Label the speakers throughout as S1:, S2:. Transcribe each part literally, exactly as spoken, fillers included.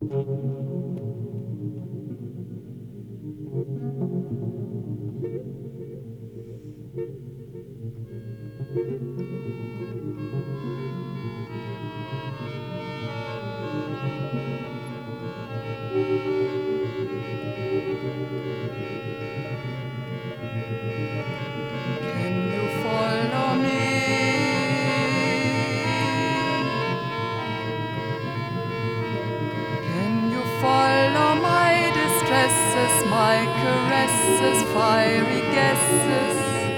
S1: Can you follow me? Can you follow my distresses, my caresses, fiery guesses?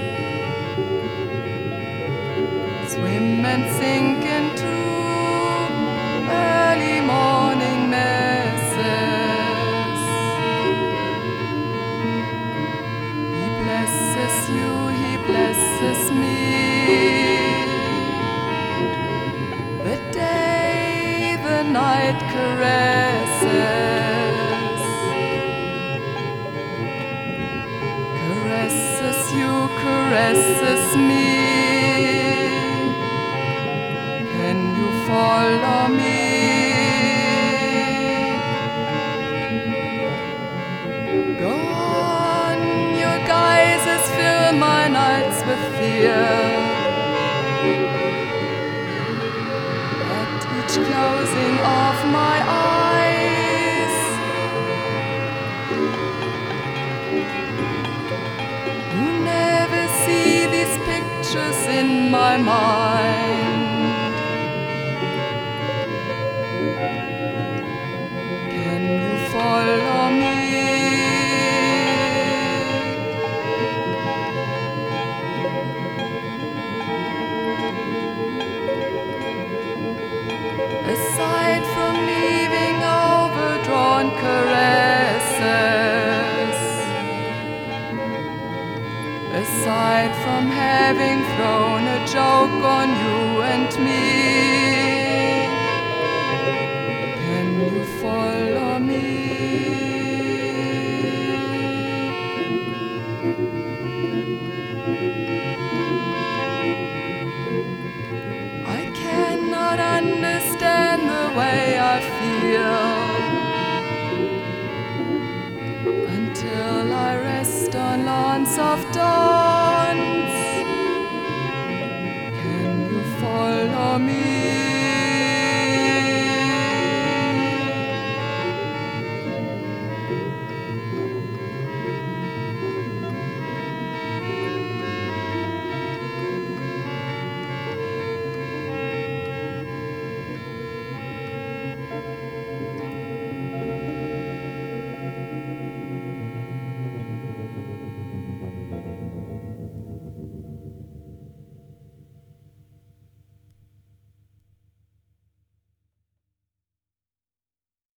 S1: Swim and sink into early morning messes. He blesses you, he blesses me. The day, the night caresses. Caresses you, caresses me. Can you follow me? Go on, your guises fill my nights with fear. At each closing of my eyes, you never see these pictures in my mind. Can you follow me? Aside from leaving overdrawn caresses, aside from having thrown a joke on you and me, can you follow me? I cannot understand the way I feel until I rest on lawns of dawns. Can you follow me?